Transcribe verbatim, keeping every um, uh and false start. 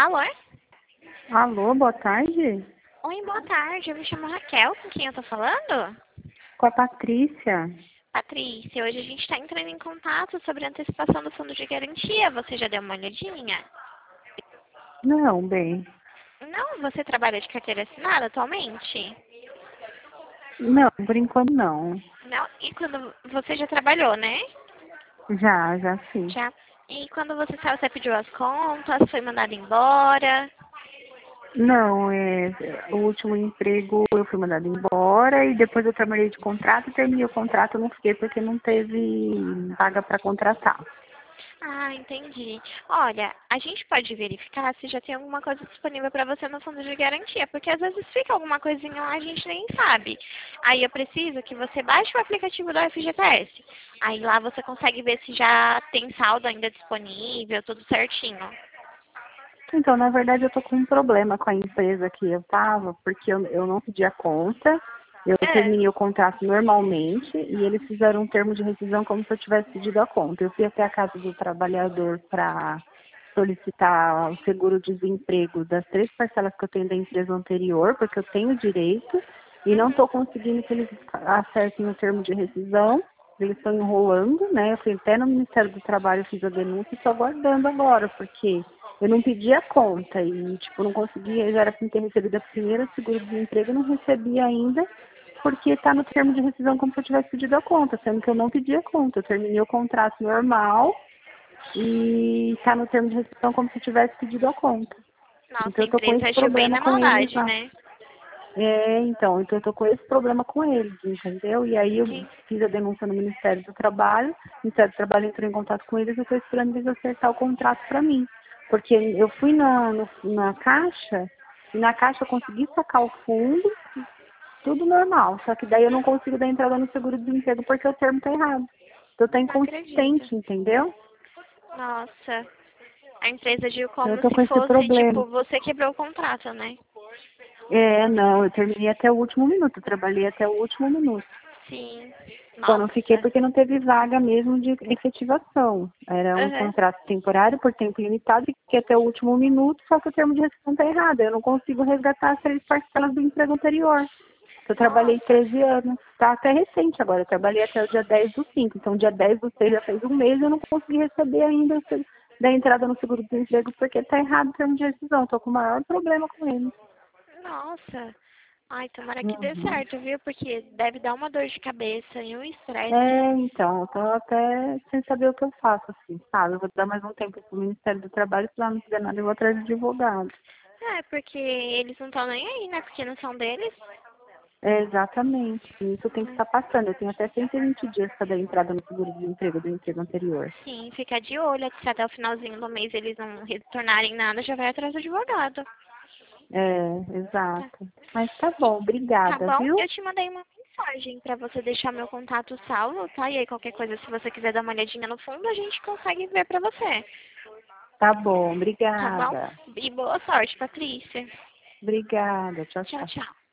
Alô? Alô, boa tarde. Oi, boa tarde. Eu me chamo Raquel. Com quem eu tô falando? Com a Patrícia. Patrícia, hoje a gente está entrando em contato sobre a antecipação do fundo de garantia. Você já deu uma olhadinha? Não, bem. Não, você trabalha de carteira assinada atualmente? Não, por enquanto não. Não? E quando você já trabalhou, né? Já, já sim. Já. E quando você saiu, você pediu as contas, foi mandado embora? Não, é, o último emprego eu fui mandada embora e depois eu trabalhei de contrato e terminei o contrato, eu não fiquei porque não teve vaga para contratar. Ah, entendi. Olha, a gente pode verificar se já tem alguma coisa disponível para você no fundo de garantia, porque às vezes fica alguma coisinha lá, a gente nem sabe. Aí eu preciso que você baixe o aplicativo do F G T S. Aí lá você consegue ver se já tem saldo ainda disponível, tudo certinho. Então, na verdade, eu tô com um problema com a empresa que eu tava, porque eu, eu não pedi a conta, eu É. terminei o contrato normalmente e eles fizeram um termo de rescisão como se eu tivesse pedido a conta. Eu fui até a casa do trabalhador para solicitar o seguro-desemprego das três parcelas que eu tenho da empresa anterior, porque eu tenho direito, e não estou Uhum. conseguindo que eles acertem o termo de rescisão. Eles estão enrolando, né? Eu fui até no Ministério do Trabalho, fiz a denúncia e estou aguardando agora, porque eu não pedi a conta e, tipo, não conseguia, já era para ter recebido a primeira seguro-desemprego, eu não recebi ainda, porque está no termo de rescisão como se eu tivesse pedido a conta, sendo que eu não pedi a conta. Eu terminei o contrato normal e está no termo de rescisão como se eu tivesse pedido a conta. Nossa, Então a eu tô com empresa esse agiu bem problema na com eles maldade, lá. né? É, então, então eu tô com esse problema com eles, entendeu? E aí eu Sim. fiz a denúncia no Ministério do Trabalho, o Ministério do Trabalho entrou em contato com eles, eu estou esperando eles acertar o contrato para mim. Porque eu fui na, no- na caixa, e na caixa eu consegui sacar o fundo, tudo normal, só que daí eu não consigo dar entrada no seguro-desemprego porque o termo tá errado. Então tá Não acredito. inconsistente, entendeu? Nossa, a empresa agiu Então eu como tô se com esse fosse, problema. tipo, você quebrou o contrato, né? É, não, eu terminei até o último minuto, eu trabalhei até o último minuto. Sim. Só não fiquei Nossa. porque não teve vaga mesmo de efetivação. Era um Aham. contrato temporário por tempo limitado e fiquei até o último minuto, só que o termo de rescisão está errado. Eu não consigo resgatar as três parcelas do emprego anterior. Eu trabalhei Nossa. treze anos, está até recente agora. Eu trabalhei até o dia dez do cinco. Então, dia dez do seis já fez um mês e eu não consegui receber ainda o seg- da entrada no seguro-desemprego porque está errado o termo de rescisão. Estou com o maior problema com ele. Nossa. Ai, tomara que dê Uhum. certo, viu? Porque deve dar uma dor de cabeça e um estresse. É, então, eu tô até sem saber o que eu faço, assim, sabe? Eu vou dar mais um tempo pro Ministério do Trabalho, se lá não fizer nada, eu vou atrás de advogado. É, porque eles não estão nem aí, né? Porque não são deles. É, exatamente. Isso tem que estar passando. Eu tenho até cento e vinte dias para dar entrada no seguro-desemprego do emprego anterior. Sim, fica de olho. Se até o finalzinho do mês eles não retornarem nada, já vai atrás do advogado. É, Tá. exato. Mas tá E- bom, Tá obrigada, bom? viu? Eu te mandei uma mensagem pra você deixar meu contato salvo, tá? E aí qualquer coisa, se você quiser dar uma olhadinha no fundo, a gente consegue ver pra você. Tá bom, Tá bom? obrigada. E boa sorte, Patrícia. Obrigada. Tchau, Tchau, tchau. tchau.